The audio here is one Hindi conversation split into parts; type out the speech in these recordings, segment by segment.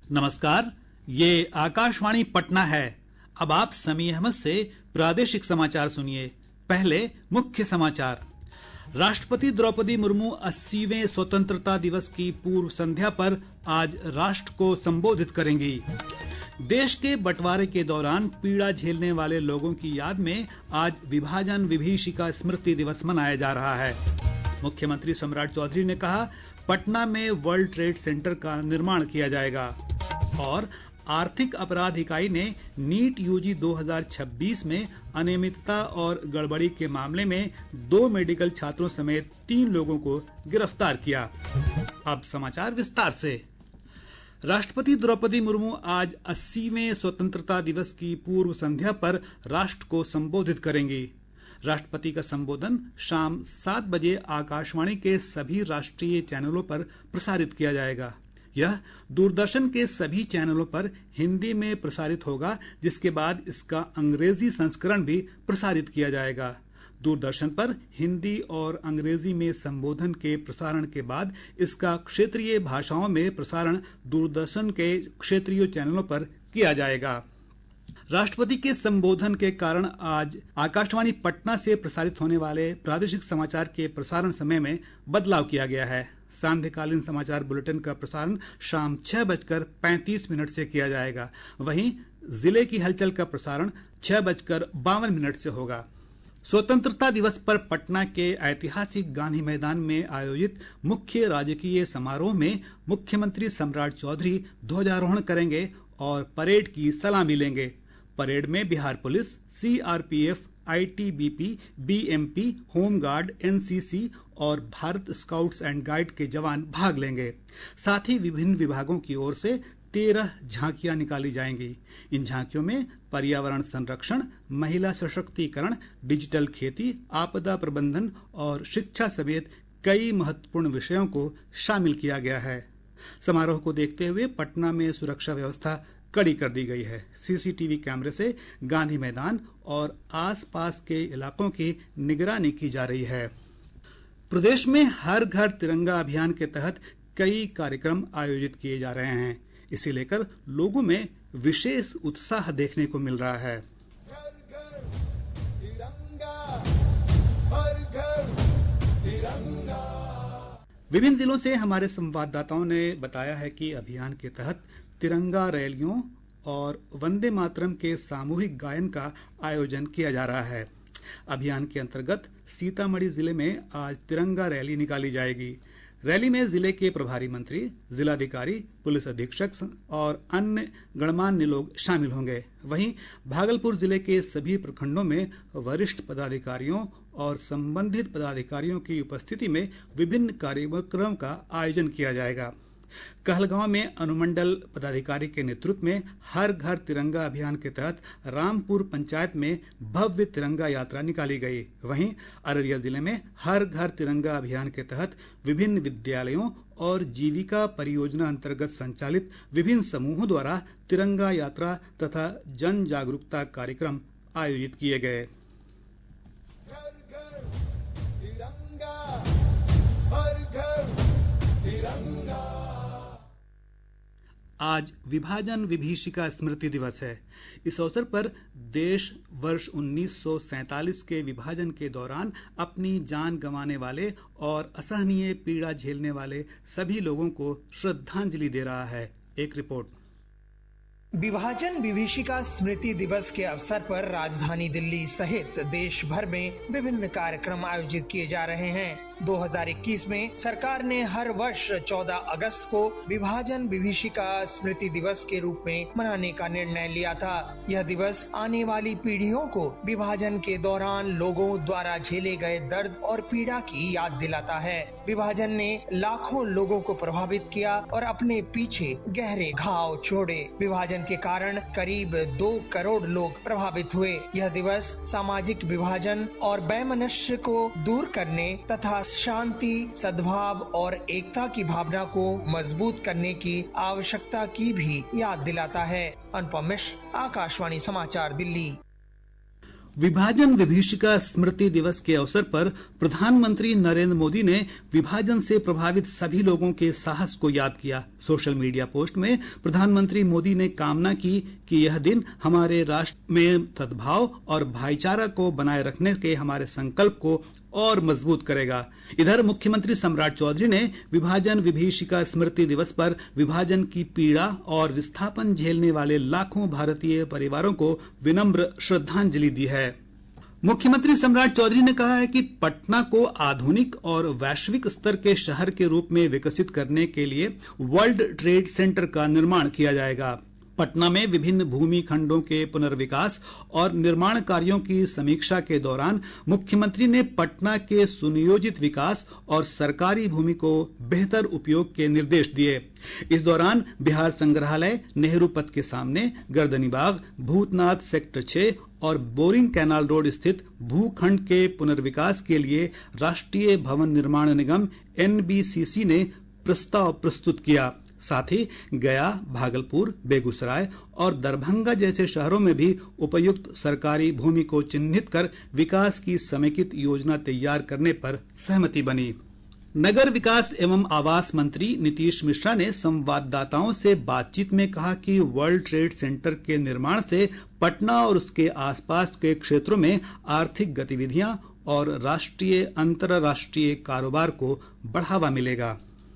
नमस्कार, ये आकाशवाणी पटना है। अब आप समी अहमद से प्रादेशिक समाचार सुनिए। पहले मुख्य समाचार। राष्ट्रपति द्रौपदी मुर्मू 80वें स्वतंत्रता दिवस की पूर्व संध्या पर आज राष्ट्र को संबोधित करेंगी। देश के बंटवारे के दौरान पीड़ा झेलने वाले लोगों की याद में आज विभाजन विभीषिका स्मृति दिवस मनाया जा रहा है। मुख्यमंत्री सम्राट चौधरी ने कहा, पटना में वर्ल्ड ट्रेड सेंटर का निर्माण किया जाएगा। और आर्थिक अपराध इकाई ने नीट यूजी 2026 में अनियमितता और गड़बड़ी के मामले में 2 मेडिकल छात्रों समेत 3 लोगों को गिरफ्तार किया। अब समाचार विस्तार से। राष्ट्रपति द्रौपदी मुर्मू आज 80वें स्वतंत्रता दिवस की पूर्व संध्या पर राष्ट्र को संबोधित करेंगी। राष्ट्रपति का संबोधन शाम 7 बजे आकाशवाणी के सभी राष्ट्रीय चैनलों पर प्रसारित किया जाएगा। यह दूरदर्शन के सभी चैनलों पर हिंदी में प्रसारित होगा, जिसके बाद इसका अंग्रेजी संस्करण भी प्रसारित किया जाएगा। दूरदर्शन पर हिंदी और अंग्रेजी में संबोधन के प्रसारण के बाद इसका क्षेत्रीय भाषाओं में प्रसारण दूरदर्शन के क्षेत्रीय चैनलों पर किया जाएगा। राष्ट्रपति के संबोधन के कारण आज आकाशवाणी पटना से प्रसारित होने वाले प्रादेशिक समाचार के प्रसारण समय में बदलाव किया गया है। सांध्यकालीन समाचार बुलेटिन का प्रसारण शाम 6:35 से किया जाएगा। वहीं जिले की हलचल का प्रसारण 6:52 से होगा। स्वतंत्रता दिवस पर पटना के ऐतिहासिक गांधी मैदान में आयोजित मुख्य राजकीय समारोह में मुख्यमंत्री सम्राट चौधरी ध्वजारोहण करेंगे और परेड की सलामी लेंगे। परेड में Bihar police, CRPF, ITBP, BMP, home guard, NCC और भारत स्काउट्स एंड गाइड के जवान भाग लेंगे। साथ ही विभिन्न विभागों की ओर से 13 झांकियां निकाली जाएंगी। इन झांकियों में पर्यावरण संरक्षण, महिला सशक्तिकरण, डिजिटल खेती, आपदा प्रबंधन और शिक्षा समेत कई महत्वपूर्ण विषयों को शामिल किया गया है। समारोह को देखते हुए पटना में सुरक्षा व्यवस्था कड़ी कर दी गई है। सीसीटीवी कैमरे से गांधी मैदान और आसपास के इलाकों की निगरानी की जा रही है। प्रदेश में हर घर तिरंगा अभियान के तहत कई कार्यक्रम आयोजित किए जा रहे हैं। इसे लेकर लोगों में विशेष उत्साह देखने को मिल रहा है। घर घर तिरंगा, हर घर तिरंगा। विभिन्न जिलों से हमारे संवाददाताओं ने बताया है कि अभियान के तहत तिरंगा रैलियों और वंदे मातरम के सामूहिक गायन का आयोजन किया जा रहा है। अभियान के अंतर्गत सीतामढ़ी जिले में आज तिरंगा रैली निकाली जाएगी। रैली में जिले के प्रभारी मंत्री, जिलाधिकारी, पुलिस अधीक्षक और अन्य गणमान्य लोग शामिल होंगे। वहीं भागलपुर जिले के सभी प्रखंडों में वरिष्ठ पदाधिकारियों और संबंधित पदाधिकारियों की उपस्थिति में विभिन्न कार्यक्रम का आयोजन किया जाएगा। कहलगांव में अनुमंडल पदाधिकारी के नेतृत्व में हर घर तिरंगा अभियान के तहत रामपुर पंचायत में भव्य तिरंगा यात्रा निकाली गई। वहीं अररिया जिले में हर घर तिरंगा अभियान के तहत विभिन्न विद्यालयों और जीविका परियोजना अंतर्गत संचालित विभिन्न समूहों द्वारा तिरंगा यात्रा तथा जन जागरूकता कार्यक्रम आयोजित किए गए। घर घर तिरंगा, हर घर तिरंगा। आज विभाजन विभीषिका स्मृति दिवस है। इस अवसर पर देश वर्ष 1947 के विभाजन के दौरान अपनी जान गंवाने वाले और असहनीय पीड़ा झेलने वाले सभी लोगों को श्रद्धांजलि दे रहा है। एक रिपोर्ट। विभाजन विभीषिका स्मृति दिवस के अवसर पर राजधानी दिल्ली सहित देश भर में विभिन्न कार्यक्रम आयोजित किए जा रहे हैं। 2021 में सरकार ने हर वर्ष 14 अगस्त को विभाजन विभीषिका स्मृति दिवस के रूप में मनाने का निर्णय लिया था। यह दिवस आने वाली पीढ़ियों को विभाजन के दौरान लोगों द्वारा झेले गए दर्द और पीड़ा की याद दिलाता है। विभाजन ने लाखों लोगों को प्रभावित किया और अपने पीछे गहरे घाव छोड़े। विभाजन के कारण करीब 2 करोड़ लोग प्रभावित हुए। यह दिवस सामाजिक विभाजन और वैमनस्य को दूर करने तथा शांति, सद्भाव और एकता की भावना को मजबूत करने की आवश्यकता की भी याद दिलाता है। अनुपम मिश्र, आकाशवाणी समाचार, दिल्ली। विभाजन विभीषिका स्मृति दिवस के अवसर पर प्रधानमंत्री नरेंद्र मोदी ने विभाजन से प्रभावित सभी लोगों के साहस को याद किया। सोशल मीडिया पोस्ट में प्रधानमंत्री मोदी ने कामना की कि यह दिन हमारे राष्ट्र में सद्भाव और भाईचारा को बनाए रखने के हमारे संकल्प को और मजबूत करेगा। इधर मुख्यमंत्री सम्राट चौधरी ने विभाजन विभीषिका स्मृति दिवस पर विभाजन की पीड़ा और विस्थापन झेलने वाले लाखों भारतीय परिवारों को विनम्र श्रद्धांजलि दी है। मुख्यमंत्री सम्राट चौधरी ने कहा है कि पटना को आधुनिक और वैश्विक स्तर के शहर के रूप में विकसित करने के लिए वर्ल्ड ट्रेड सेंटर का निर्माण किया जाएगा। पटना में विभिन्न भूमि खंडों के पुनर्विकास और निर्माण कार्यों की समीक्षा के दौरान मुख्यमंत्री ने पटना के सुनियोजित विकास और सरकारी भूमि को बेहतर उपयोग के निर्देश दिए। इस दौरान बिहार संग्रहालय, नेहरू पथ के सामने, गर्दनी बाग, भूतनाथ सेक्टर 6 और बोरिंग कैनाल रोड स्थित भूखंड के पुनर्विकास के लिए राष्ट्रीय भवन निर्माण निगम NBCC ने प्रस्ताव प्रस्तुत किया। साथ ही गया, भागलपुर, बेगूसराय और दरभंगा जैसे शहरों में भी उपयुक्त सरकारी भूमि को चिन्हित कर विकास की समेकित योजना तैयार करने पर सहमति बनी। नगर विकास एवं आवास मंत्री नीतीश मिश्रा ने संवाददाताओं से बातचीत में कहा कि वर्ल्ड ट्रेड सेंटर के निर्माण से पटना और उसके आसपास के क्षेत्रों में आर्थिक गतिविधियां और राष्ट्रीय अंतर्राष्ट्रीय कारोबार को बढ़ावा मिलेगा।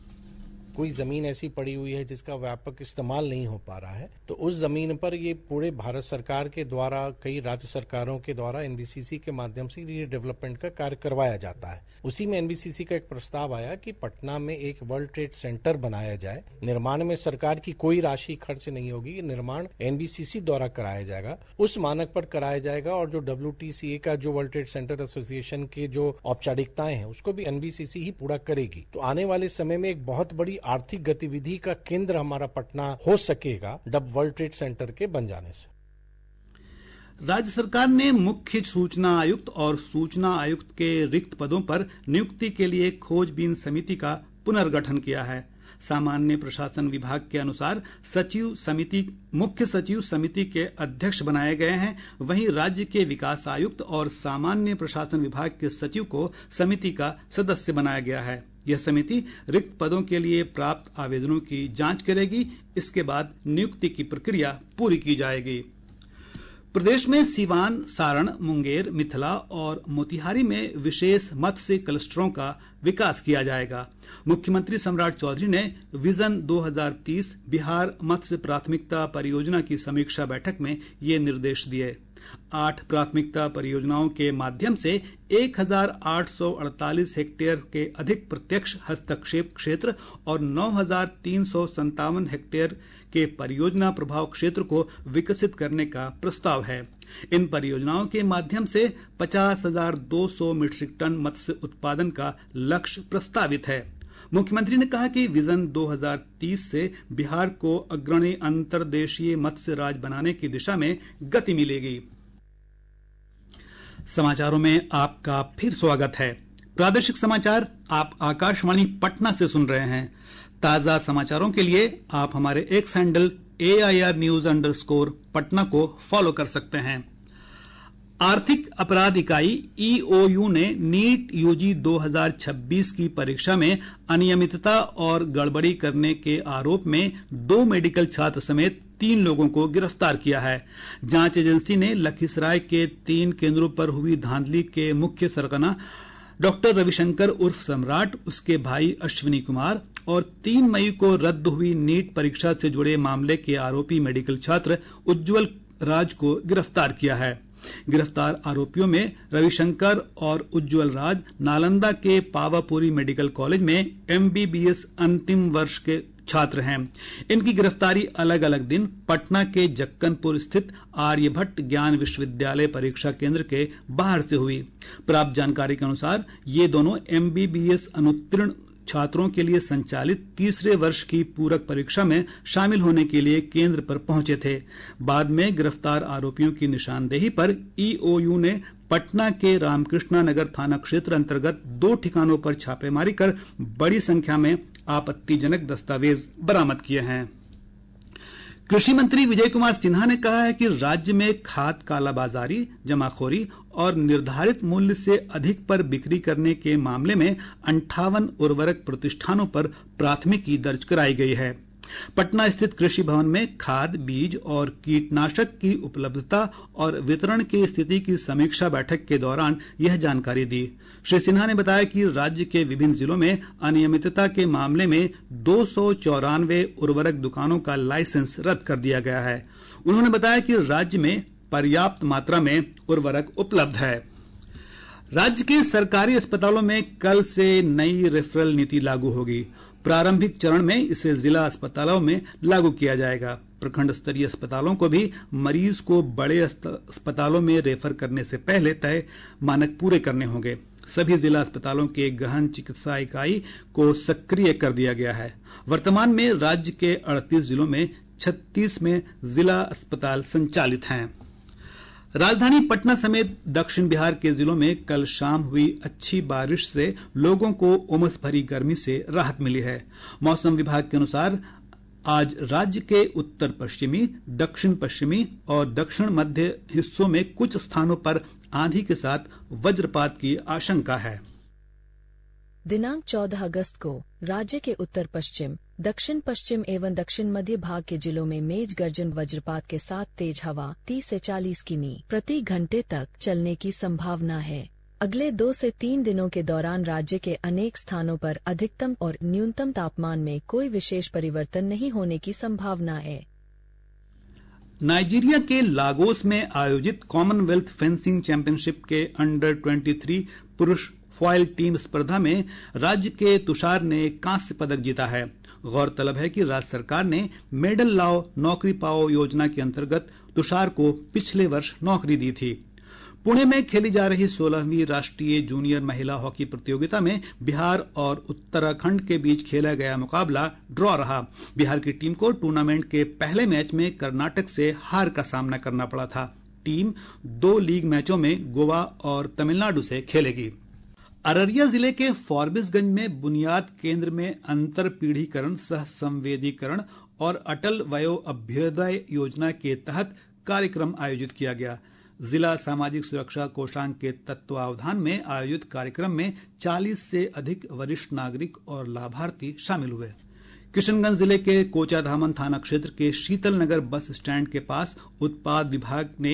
कोई जमीन ऐसी पड़ी हुई है जिसका व्यापक इस्तेमाल नहीं हो पा रहा है, तो उस जमीन पर ये पूरे भारत सरकार के द्वारा, कई राज्य सरकारों के द्वारा NBCC के माध्यम से ये डेवलपमेंट का कार्य करवाया जाता है। उसी में NBCC का एक प्रस्ताव आया कि पटना में एक वर्ल्ड ट्रेड सेंटर बनाया जाए। निर्माण में सरकार की कोई राशि खर्च नहीं होगी, ये निर्माण NBCC द्वारा कराया जाएगा, उस मानक पर कराया जाएगा और जो WTCA का जो वर्ल्ड ट्रेड सेंटर एसोसिएशन के जो औपचारिकताएं हैं उसको भी NBCC ही पूरा करेगी। तो आने वाले समय में एक बहुत बड़ी आर्थिक गतिविधि का केंद्र हमारा पटना हो सकेगा वर्ल्ड ट्रेड सेंटर के बन जाने से। राज्य सरकार ने मुख्य सूचना आयुक्त और सूचना आयुक्त के रिक्त पदों पर नियुक्ति के लिए खोजबीन समिति का पुनर्गठन किया है। सामान्य प्रशासन विभाग के अनुसार सचिव समिति मुख्य सचिव समिति के अध्यक्ष बनाए गए हैं। वहीं राज्य के विकास आयुक्त और सामान्य प्रशासन विभाग के सचिव को समिति का सदस्य बनाया गया है। यह समिति रिक्त पदों के लिए प्राप्त आवेदनों की जांच करेगी। इसके बाद नियुक्ति की प्रक्रिया पूरी की जाएगी। प्रदेश में सिवान, सारण, मुंगेर, मिथिला और मोतिहारी में विशेष मत्स्य क्लस्टरों का विकास किया जाएगा। मुख्यमंत्री सम्राट चौधरी ने विजन 2030 बिहार मत्स्य प्राथमिकता परियोजना की समीक्षा बैठक में ये निर्देश दिए। 8 प्राथमिकता परियोजनाओं के माध्यम से 1848 हेक्टेयर के अधिक प्रत्यक्ष हस्तक्षेप क्षेत्र और 9357 हेक्टेयर के परियोजना प्रभाव क्षेत्र को विकसित करने का प्रस्ताव है। इन परियोजनाओं के माध्यम से 50,200 मीट्रिक टन मत्स्य उत्पादन का लक्ष्य प्रस्तावित है। मुख्यमंत्री ने कहा कि विजन 2030 से बिहार को अग्रणी अंतर्देशीय मत्स्य राज्य बनाने की दिशा में गति मिलेगी। समाचारों में आपका फिर स्वागत है। प्रादेशिक समाचार आप आकाशवाणी पटना से सुन रहे हैं। ताजा समाचारों के लिए आप हमारे X handle AIR News_ Patna को फॉलो कर सकते हैं। आर्थिक अपराध इकाई EOU ने नीट UG 2026 की परीक्षा में अनियमितता और गड़बड़ी करने के आरोप में 2 मेडिकल छात्र समेत 3 लोगों को गिरफ्तार किया है। जांच एजेंसी ने लखीसराय के 3 केंद्रों पर हुई धांधली के मुख्य सरगना डॉक्टर रविशंकर उर्फ सम्राट, उसके भाई अश्विनी कुमार और 3 मई को रद्द हुई नीट परीक्षा से जुड़े मामले के आरोपी मेडिकल छात्र उज्जवल राज को गिरफ्तार किया है। गिरफ्तार आरोपियों में रविशंकर और उज्जवल राज नालंदा के पावापुरी मेडिकल कॉलेज में MBBS अंतिम वर्ष के छात्र हैं। इनकी गिरफ्तारी अलग अलग दिन पटना के जक्कनपुर स्थित आर्यभट्ट ज्ञान विश्वविद्यालय परीक्षा केंद्र के बाहर से हुई। प्राप्त जानकारी के अनुसार ये दोनों MBBS अनुत्तीर्ण छात्रों के लिए संचालित तीसरे वर्ष की पूरक परीक्षा में शामिल होने के लिए केंद्र पर पहुंचे थे। बाद में गिरफ्तार आरोपियों की निशानदेही पर EOU ने पटना के रामकृष्णा नगर थाना क्षेत्र अंतर्गत 2 ठिकानों पर छापेमारी कर बड़ी संख्या में आपत्तिजनक दस्तावेज बरामद किए हैं। कृषि मंत्री विजय कुमार सिन्हा ने कहा है कि राज्य में खाद कालाबाजारी, जमाखोरी और निर्धारित मूल्य से अधिक पर बिक्री करने के मामले में 58 उर्वरक प्रतिष्ठानों पर प्राथमिकी दर्ज कराई गई है। पटना स्थित कृषि भवन में खाद, बीज और कीटनाशक की उपलब्धता और वितरण की स्थिति की समीक्षा बैठक के दौरान यह जानकारी दी। श्री सिन्हा ने बताया कि राज्य के विभिन्न जिलों में अनियमितता के मामले में 294 उर्वरक दुकानों का लाइसेंस रद्द कर दिया गया है। उन्होंने बताया कि राज्य में पर्याप्त मात्रा में उर्वरक उपलब्ध है। राज्य के सरकारी अस्पतालों में कल से नई रेफरल नीति लागू होगी। प्रारंभिक चरण में इसे जिला अस्पतालों में लागू किया जाएगा। प्रखंड स्तरीय अस्पतालों को भी मरीज को बड़े अस्पतालों में रेफर करने से पहले तय मानक पूरे करने होंगे। सभी जिला अस्पतालों के गहन चिकित्सा इकाई को सक्रिय कर दिया गया है। वर्तमान में राज्य के 38 जिलों में 36 में जिला अस्पताल संचालित हैं। राजधानी पटना समेत दक्षिण बिहार के जिलों में कल शाम हुई अच्छी बारिश से लोगों को उमस भरी गर्मी से राहत मिली है। मौसम विभाग के अनुसार आज राज्य के उत्तर पश्चिमी, दक्षिण पश्चिमी और दक्षिण मध्य हिस्सों में कुछ स्थानों पर आंधी के साथ वज्रपात की आशंका है। दिनांक 14 अगस्त को राज्य के उत्तर पश्चिम, दक्षिण पश्चिम एवं दक्षिण मध्य भाग के जिलों में मेघ गर्जन वज्रपात के साथ तेज हवा 30 से 40 किमी प्रति घंटे तक चलने की संभावना है। अगले 2 से 3 दिनों के दौरान राज्य के अनेक स्थानों पर अधिकतम और न्यूनतम तापमान में कोई विशेष परिवर्तन नहीं होने की संभावना है। नाइजीरिया के लागोस में आयोजित कॉमनवेल्थ फेंसिंग चैंपियनशिप के अंडर 23 पुरुष फॉयल टीम स्पर्धा में राज्य के तुषार ने कांस्य पदक जीता है। गौरतलब है कि राज्य सरकार ने मेडल लाओ नौकरी पाओ योजना के अंतर्गत तुषार को पिछले वर्ष नौकरी दी थी। पुणे में खेली जा रही 16वीं राष्ट्रीय जूनियर महिला हॉकी प्रतियोगिता में बिहार और उत्तराखंड के बीच खेला गया मुकाबला ड्रॉ रहा। बिहार की टीम को टूर्नामेंट के पहले मैच में कर्नाटक से हार का सामना करना पड़ा था। टीम 2 लीग मैचों में गोवा और तमिलनाडु से खेलेगी। अररिया जिले के फॉरबिसगंज में बुनियाद केंद्र में अंतर पीढ़ीकरण सह संवेदीकरण और अटल वयो अभ्युदय योजना के तहत कार्यक्रम आयोजित किया गया। जिला सामाजिक सुरक्षा कोषांग के तत्वावधान में आयोजित कार्यक्रम में 40 से अधिक वरिष्ठ नागरिक और लाभार्थी शामिल हुए। किशनगंज जिले के कोचाधामन थाना क्षेत्र के शीतल नगर बस स्टैंड के पास उत्पाद विभाग ने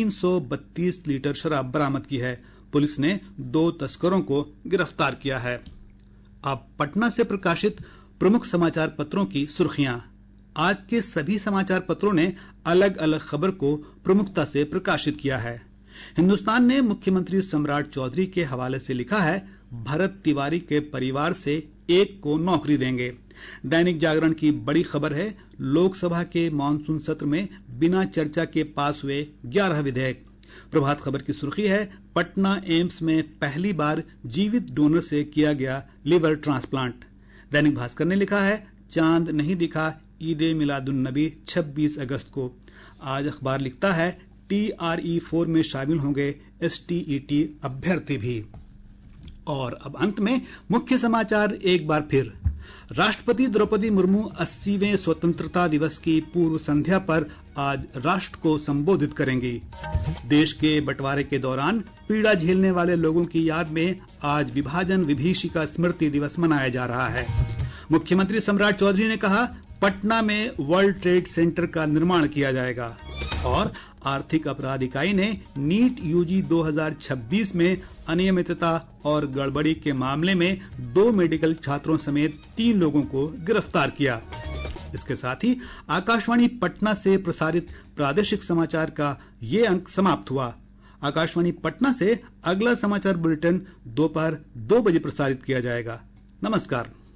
332 लीटर शराब बरामद की है। पुलिस ने 2 तस्करों को गिरफ्तार किया है। अब पटना से प्रकाशित प्रमुख समाचार पत्रों की सुर्खियां। आज के सभी समाचार पत्रों ने अलग अलग खबर को प्रमुखता से प्रकाशित किया है। हिंदुस्तान ने मुख्यमंत्री सम्राट चौधरी के हवाले से लिखा है, भरत तिवारी के परिवार से एक को नौकरी देंगे। दैनिक जागरण की बड़ी खबर है, लोकसभा के मानसून सत्र में बिना चर्चा के पास हुए 11 विधेयक। प्रभात खबर की सुर्खी है, पटना एम्स में पहली बार जीवित डोनर से किया गया लिवर ट्रांसप्लांट। दैनिक भास्कर ने लिखा है, चांद नहीं दिखा ईद मिलादुन नबी 26 अगस्त को। आज अखबार लिखता है, TRE4 में शामिल होंगे STET अभ्यर्थी भी। और अब अंत में मुख्य समाचार एक बार फिर। राष्ट्रपति द्रौपदी मुर्मू 80वें स्वतंत्रता दिवस की पूर्व संध्या पर आज राष्ट्र को संबोधित करेंगी। देश के बंटवारे के दौरान पीड़ा झेलने वाले लोगों की याद में आज विभाजन विभीषिका स्मृति दिवस मनाया जा रहा है। मुख्यमंत्री सम्राट चौधरी ने कहा, पटना में वर्ल्ड ट्रेड सेंटर का निर्माण किया जाएगा। और आर्थिक अपराध इकाई ने नीट यूजी 2026 में अनियमितता और गड़बड़ी के मामले में 2 मेडिकल छात्रों समेत 3 लोगों को गिरफ्तार किया। इसके साथ ही आकाशवाणी पटना से प्रसारित प्रादेशिक समाचार का ये अंक समाप्त हुआ। आकाशवाणी पटना से अगला समाचार बुलेटिन दोपहर 2 बजे प्रसारित किया जाएगा। नमस्कार।